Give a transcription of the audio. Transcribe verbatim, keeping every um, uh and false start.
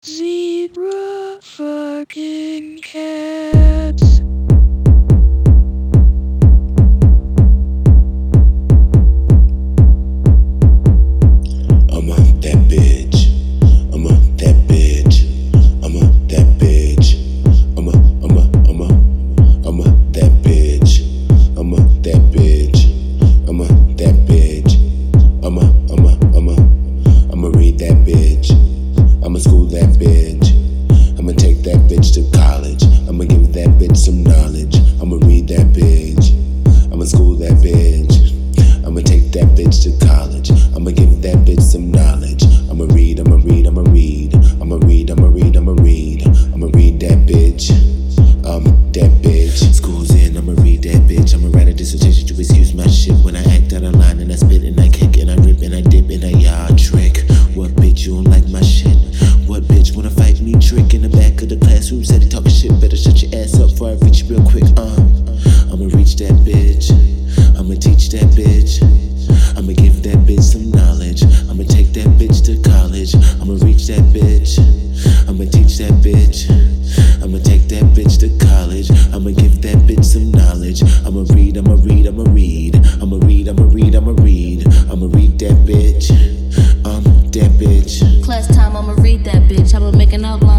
Zebra fucking cats. I'm a that bitch. I'm a that bitch. I'm a that bitch. I'm a, I'm a, I'm a, I'm a that bitch. I'm a that bitch. I'm a that bitch. I'm a, I'm a, I'm a, I'ma read that bitch. I'ma school that bitch. I'ma take that bitch to college. I'ma give that bitch some knowledge. I'ma read that bitch. I'ma school that bitch. I'ma take that bitch to college. I'ma give that bitch some knowledge. I'ma read, I'ma read, I'ma read. I'ma read, I'ma read, I'ma read. I'ma read that bitch. Um, that bitch. School's in, I'ma read that bitch. I'ma write a dissertation to excuse my shit when I act out of line and I spit and I kick and I rip and I dip and I yard trick. What bitch you don't like my shit? What bitch wanna fight me? Trick in the back of the classroom said he talking shit. Better shut your ass up before I reach you real quick. Uh, I'ma reach that bitch. I'ma teach that bitch. I'ma give that bitch some knowledge. I'ma take that bitch to college. I'ma reach that bitch. I'ma teach that bitch. I'ma take that bitch to college. I'ma give that bitch some knowledge. I'ma read, I'ma read, I'ma read. I'ma read, I'ma read, I'ma read. I'ma read that bitch. Um, that bitch. Class time, I'ma read that bitch. I'ma make an outline.